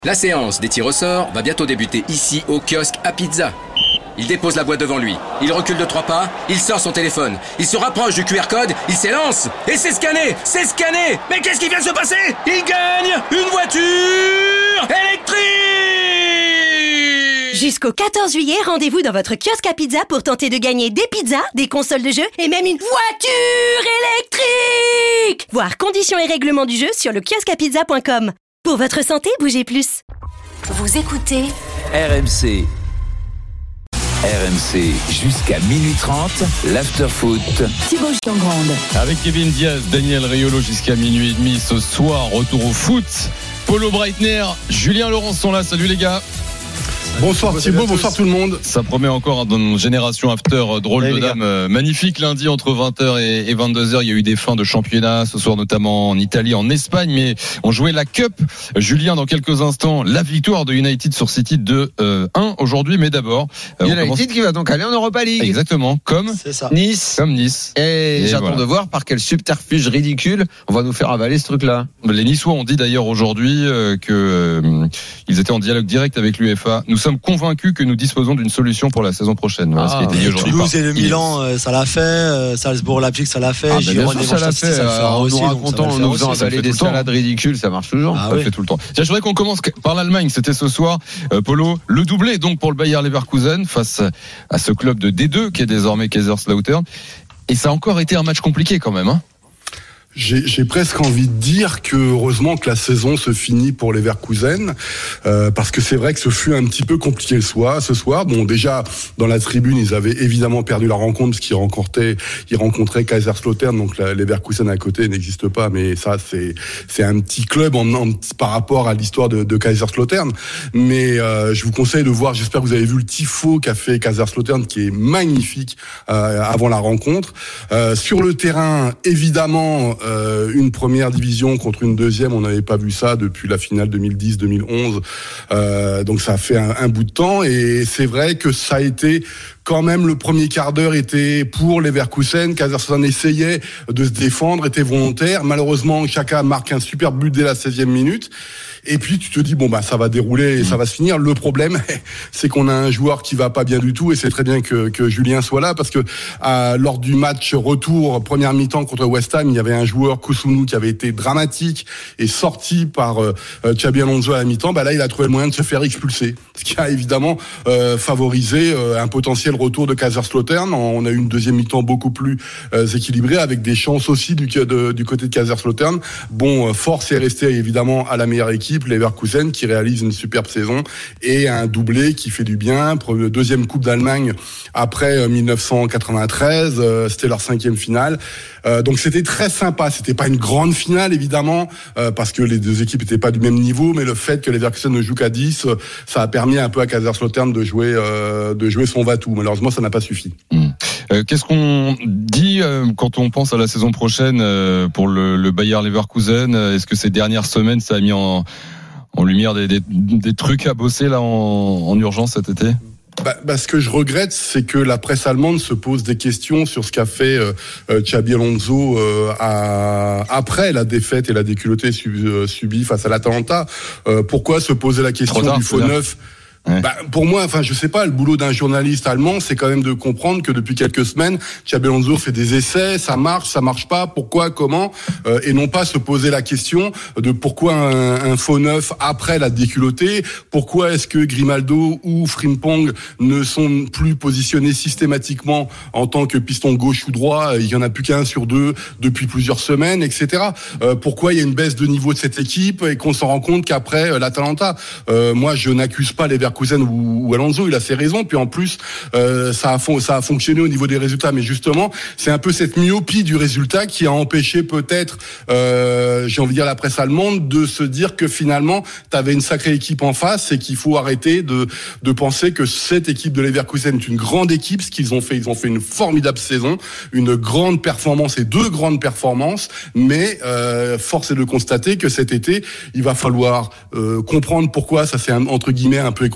La séance des tirs au sort va bientôt débuter ici au kiosque à pizza. Il dépose la boîte devant lui, il recule de 3 pas, il sort son téléphone, il se rapproche du QR code, il s'élance et c'est scanné. Mais qu'est-ce qui vient de se passer? Il gagne une voiture électrique! Jusqu'au 14 juillet, rendez-vous dans votre kiosque à pizza pour tenter de gagner des pizzas, des consoles de jeu et même une voiture électrique! Voir conditions et règlements du jeu sur le kiosqueapizza.com. Pour votre santé, bougez plus. Vous écoutez RMC. RMC jusqu'à minuit 30, l'after-foot. Thibaut Giangrande. Avec Kevin Diaz, Daniel Riolo jusqu'à minuit et demi ce soir. Retour au foot. Paulo Breitner, Julien Laurent sont là. Salut les gars. Bonsoir Thibaut, bonsoir tout le monde. Ça promet encore dans une génération after drôle de dame magnifique. Lundi entre 20h et 22h, il y a eu des fins de championnat ce soir, notamment en Italie, en Espagne, mais on jouait la Cup. Julien, dans quelques instants, la victoire de United sur City de 1 aujourd'hui, mais d'abord United qui va donc aller en Europa League. Exactement, comme Nice. Et j'attends voilà. de voir par quel subterfuge ridicule on va nous faire avaler ce truc-là. Les Niçois ont dit d'ailleurs aujourd'hui qu'ils étaient en dialogue direct avec l'UEFA. Nous sommes convaincus que nous disposons d'une solution pour la saison prochaine. Voilà ce qui a été dit aujourd'hui. Toulouse et le Milan, ça l'a fait. Salzbourg, Leipzig, ça l'a fait. Bien sûr, ça l'a fait. En nous racontant, en nous faisant avaler des salades ridicules, ça marche toujours. Ça fait tout le temps. Tiens, je voudrais qu'on commence par l'Allemagne. C'était ce soir, Polo, le doublé donc pour le Bayer Leverkusen face à ce club de D2 qui est désormais Kaiserslautern. Et ça a encore été un match compliqué quand même, hein. J'ai presque envie de dire que heureusement que la saison se finit pour les Leverkusen, parce que c'est vrai que ce fut un petit peu compliqué ce soir. Bon, déjà dans la tribune, ils avaient évidemment perdu la rencontre parce qu'ils rencontraient Kaiserslautern, donc les Leverkusen à côté n'existe pas, mais ça c'est un petit club par rapport à l'histoire de Kaiserslautern. Mais je vous conseille de voir. J'espère que vous avez vu le tifo qu'a fait Kaiserslautern, qui est magnifique avant la rencontre. Sur le terrain, évidemment. Une première division contre une deuxième, on n'avait pas vu ça depuis la finale 2010-2011, donc ça a fait un bout de temps, et c'est vrai que ça a été quand même, le premier quart d'heure était pour les Leverkusen. Kaiserslautern essayait de se défendre, était volontaire. Malheureusement, Xhaka marque un super but dès la 16e minute. Et puis tu te dis ça va dérouler et ça va se finir. Le problème, c'est qu'on a un joueur qui va pas bien du tout, et c'est très bien que Julien soit là, parce que lors du match retour première mi-temps contre West Ham, il y avait un joueur, Kusunu, qui avait été dramatique et sorti par Xabi Alonso à la mi-temps. Là, il a trouvé le moyen de se faire expulser, ce qui a évidemment favorisé un potentiel retour de Kaiserslautern. On a eu une deuxième mi-temps beaucoup plus équilibrée, avec des chances aussi du côté de Kaiserslautern. Force est restée évidemment à la meilleure équipe, les Leverkusen, qui réalise une superbe saison et un doublé qui fait du bien. Deuxième Coupe d'Allemagne après 1993, c'était leur 5e finale. Donc c'était très sympa. C'était pas une grande finale évidemment, parce que les deux équipes étaient pas du même niveau, mais le fait que les Leverkusen ne jouent qu'à 10, ça a permis un peu à Kaiserslautern de jouer son va-tout. Malheureusement, ça n'a pas suffi. Qu'est-ce qu'on dit quand on pense à la saison prochaine pour le Bayer Leverkusen? Est-ce que ces dernières semaines, ça a mis en lumière des trucs à bosser là en urgence cet été? Ce que je regrette, c'est que la presse allemande se pose des questions sur ce qu'a fait Xabi Alonso après la défaite et la déculottée subie face à l'Atalanta. Pourquoi se poser la question du faux neuf? Pour moi, je sais pas, le boulot d'un journaliste allemand, c'est quand même de comprendre que depuis quelques semaines, Xabi Alonso fait des essais, ça marche pas, pourquoi, comment, et non pas se poser la question de pourquoi un faux neuf après la déculottée, pourquoi est-ce que Grimaldo ou Frimpong ne sont plus positionnés systématiquement en tant que piston gauche ou droit, il y en a plus qu'un sur deux depuis plusieurs semaines, etc. Pourquoi il y a une baisse de niveau de cette équipe et qu'on s'en rend compte qu'après l'Atalanta, moi je n'accuse pas les Leverkusen ou Alonso, il a ses raisons, puis en plus ça a fonctionné au niveau des résultats, mais justement c'est un peu cette myopie du résultat qui a empêché peut-être j'ai envie de dire la presse allemande de se dire que finalement t'avais une sacrée équipe en face, et qu'il faut arrêter de penser que cette équipe de Leverkusen est une grande équipe. Ce qu'ils ont fait une formidable saison, une grande performance et 2 grandes performances, mais force est de constater que cet été il va falloir comprendre pourquoi ça s'est entre guillemets un peu écroulé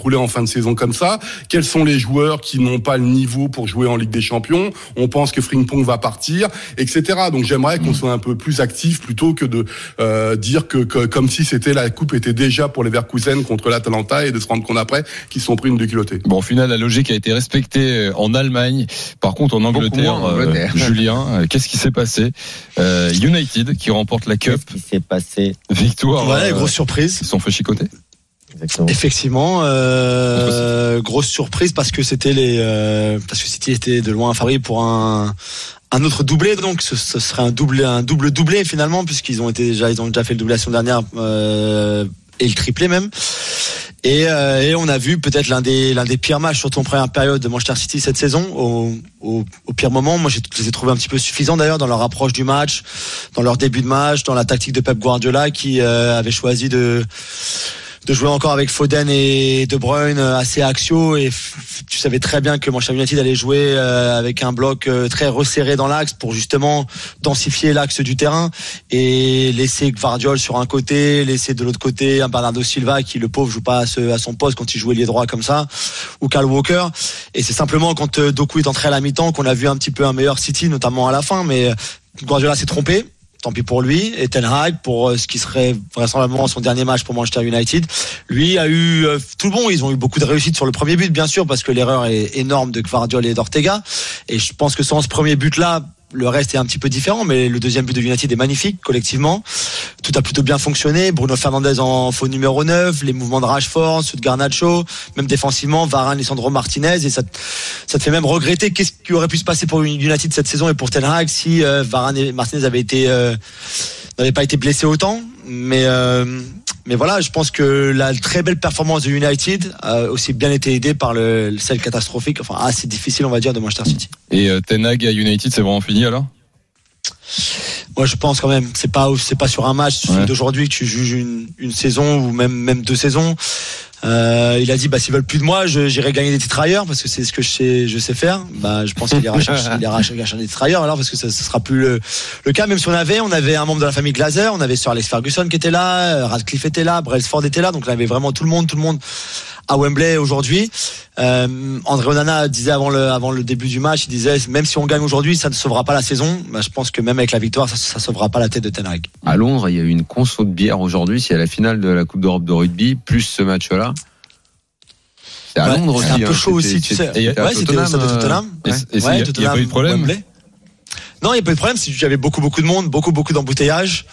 s'écrouler en fin de saison comme ça? Quels sont les joueurs qui n'ont pas le niveau pour jouer en Ligue des Champions? On pense que Frimpong va partir, etc. Donc j'aimerais qu'on soit un peu plus actif plutôt que de dire que comme si la coupe était déjà pour les Leverkusen contre l'Atalanta et de se rendre compte après qu'ils se sont pris une déculottée. Bon, au final, la logique a été respectée en Allemagne. Par contre, en Angleterre, Julien, qu'est-ce qui s'est passé? United qui remporte la Cup. Qu'est-ce qui s'est passé? Victoire. Ouais, grosse surprise. Ils se sont fait chicoter. Exactement. Effectivement, grosse surprise parce que parce que City était de loin favori pour un autre doublé, donc ce serait un double doublé finalement, puisqu'ils ont déjà fait le doublé la semaine dernière et le triplé même. Et on a vu peut-être l'un des pires matchs, surtout en première période de Manchester City cette saison, au pire moment. Moi, je les ai trouvés un petit peu suffisants d'ailleurs dans leur approche du match, dans leur début de match, dans la tactique de Pep Guardiola qui avait choisi de jouer encore avec Foden et De Bruyne assez axiaux, et tu savais très bien que Manchester United allait jouer avec un bloc très resserré dans l'axe pour justement densifier l'axe du terrain et laisser Gvardiol sur un côté, laisser de l'autre côté un Bernardo Silva qui, le pauvre, joue pas à son poste quand il joue ailier droit comme ça, ou Kyle Walker. Et c'est simplement quand Doku est entré à la mi-temps qu'on a vu un petit peu un meilleur City, notamment à la fin, mais Guardiola s'est trompé. Tant pis pour lui. Et Ten Hag, pour ce qui serait vraisemblablement son dernier match pour Manchester United, lui a eu tout le bon. Ils ont eu beaucoup de réussite sur le premier but, bien sûr, parce que l'erreur est énorme de Gvardiol et d'Ortega. Et je pense que sans ce premier but-là, le reste est un petit peu différent, mais le deuxième but de United est magnifique, collectivement. Tout a plutôt bien fonctionné. Bruno Fernandes en faux numéro 9, les mouvements de Rashford, ceux de Garnacho, même défensivement, Varane, Lisandro Martinez, et ça te fait même regretter qu'est-ce qui aurait pu se passer pour United cette saison et pour Ten Hag si Varane et Martinez n'avaient pas été blessés autant. Mais voilà, je pense que la très belle performance de United a aussi bien été aidée par celle catastrophique, enfin assez difficile on va dire, de Manchester City. Et Ten Hag à United, c'est vraiment fini alors? Moi je pense quand même, c'est pas sur un match d'aujourd'hui que tu juges une saison ou même 2 saisons. Il a dit s'ils veulent plus de moi, j'irai gagner des titres ailleurs parce que c'est ce que je sais faire. Je pense qu'il ira chercher des titres ailleurs alors, parce que ça sera plus le cas. Même si on avait un membre de la famille Glazer, on avait Sir Alex Ferguson qui était là, Radcliffe était là, Brailsford était là, donc on avait vraiment tout le monde à Wembley aujourd'hui. André Onana disait avant le début du match, il disait même si on gagne aujourd'hui, ça ne sauvera pas la saison. Je pense que même avec la victoire, ça sauvera pas la tête de Ten Hag. À Londres, il y a eu une conso de bière aujourd'hui, c'est à la finale de la Coupe d'Europe de rugby, plus ce match-là. C'est à Londres aussi. C'est un peu chaud aussi, tu sais. C'était au stade de Tottenham. Il n'y a pas eu de problème. Wembley. Non, il n'y a pas eu de problème. Il y avait beaucoup de monde, beaucoup d'embouteillages.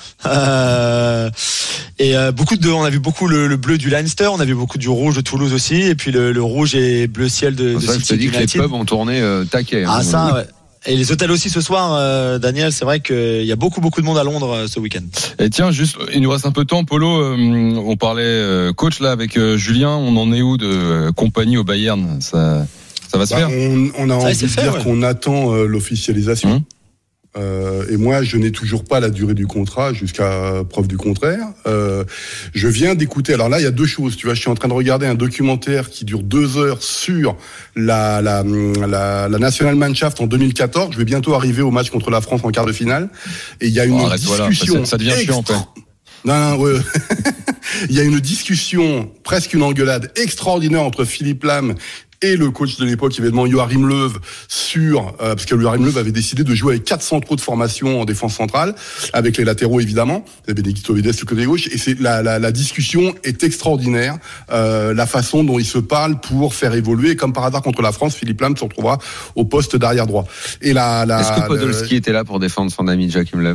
Et on a vu beaucoup le bleu du Leinster, on a vu beaucoup du rouge de Toulouse aussi, et puis le rouge et bleu ciel de City United. Que les pubs ont tourné taquet. Ça, ouais. Et les hôtels aussi ce soir, Daniel, c'est vrai qu'il y a beaucoup de monde à Londres ce week-end. Et tiens, juste, il nous reste un peu de temps, Polo. On parlait coach là avec Julien. On en est où de compagnie au Bayern? Ça va se faire? On a envie de dire qu'on attend l'officialisation. Et moi, je n'ai toujours pas la durée du contrat jusqu'à preuve du contraire. Je viens d'écouter. Alors là, il y a 2 choses. Tu vois, je suis en train de regarder un documentaire qui dure 2 heures sur la Nationalmannschaft en 2014. Je vais bientôt arriver au match contre la France en quart de finale. Et il y a une discussion. Voilà, ça devient chiant, quoi. Non, ouais. Il y a une discussion, presque une engueulade extraordinaire entre Philippe Lahm et le coach de l'époque, évidemment, Joachim Löw, parce que Joachim Löw avait décidé de jouer avec 4 centraux de formation en défense centrale, avec les latéraux, évidemment. C'est Benedicto Vides du côté gauche. Et c'est la discussion est extraordinaire. La façon dont ils se parlent pour faire évoluer. Comme par hasard contre la France, Philippe Lahm se retrouvera au poste d'arrière droit. Et est-ce que Podolski était là pour défendre son ami Joachim Löw?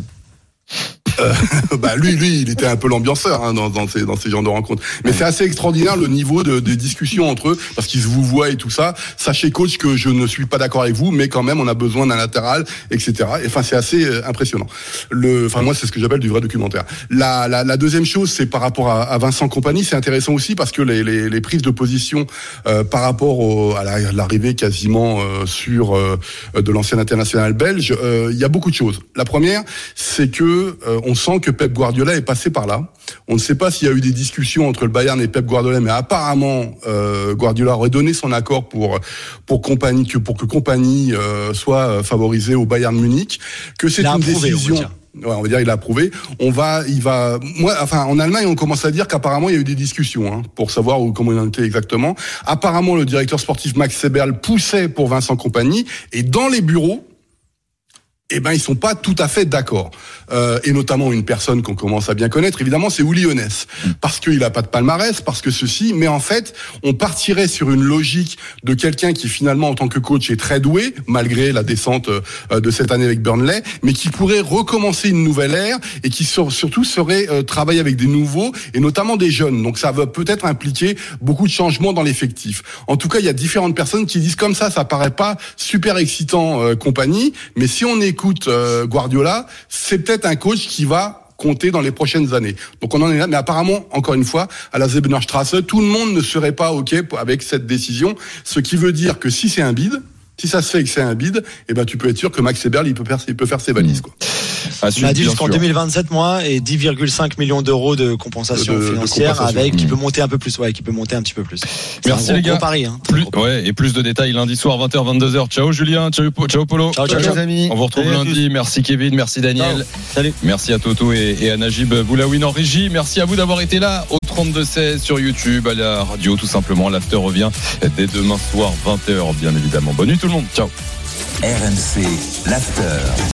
Lui, il était un peu l'ambianceur dans ces genres de rencontres. Mais c'est assez extraordinaire le niveau de discussion entre eux, parce qu'ils vous voient et tout ça. Sachez, coach, que je ne suis pas d'accord avec vous, mais quand même, on a besoin d'un latéral, etc. Et enfin, c'est assez impressionnant. Moi, c'est ce que j'appelle du vrai documentaire. La deuxième chose, c'est par rapport à Vincent Kompany. C'est intéressant aussi parce que les prises de position par rapport à l'arrivée quasiment de l'ancien international belge, il y a beaucoup de choses. La première, c'est que on sent que Pep Guardiola est passé par là. On ne sait pas s'il y a eu des discussions entre le Bayern et Pep Guardiola, mais apparemment Guardiola aurait donné son accord pour que Kompany soit favorisé au Bayern Munich. Que c'est une décision. Ouais, on va dire il a approuvé. En Allemagne, on commence à dire qu'apparemment il y a eu des discussions pour savoir comment il en était exactement. Apparemment, le directeur sportif Max Eberl poussait pour Vincent Kompany, et dans les bureaux, ils sont pas tout à fait d'accord. Et notamment une personne qu'on commence à bien connaître, évidemment, c'est Uli Hoeneß. Parce qu'il a pas de palmarès, parce que ceci, mais en fait, on partirait sur une logique de quelqu'un qui finalement, en tant que coach, est très doué, malgré la descente de cette année avec Burnley, mais qui pourrait recommencer une nouvelle ère et qui surtout serait travailler avec des nouveaux et notamment des jeunes. Donc ça va peut-être impliquer beaucoup de changements dans l'effectif. En tout cas, il y a différentes personnes qui disent comme ça paraît pas super excitant, Kompany, mais si on écoute Guardiola, c'est peut-être un coach qui va compter dans les prochaines années. Donc on en est là, mais apparemment, encore une fois, à la Zebenerstrasse, tout le monde ne serait pas OK avec cette décision, ce qui veut dire que si c'est un bid, si ça se fait et que c'est un bid, tu peux être sûr que Max Eberl, il peut faire ses valises, quoi. On a dit jusqu'en 2027 et 10,5 millions d'euros de compensation financière qui peut monter un peu plus, qui peut monter un petit peu plus. Merci les gars. Pari, et plus de détails lundi soir 20h 22h. Ciao Julien, ciao Polo. Ciao les amis. On vous retrouve lundi. Merci Kevin, merci Daniel. Ciao. Salut. Merci à Toto et à Najib Boulaoui en régie. Merci à vous d'avoir été là au 32-16 sur YouTube, à la radio tout simplement. L'after revient dès demain soir 20h bien évidemment. Bonne nuit tout le monde. Ciao. RMC l'after.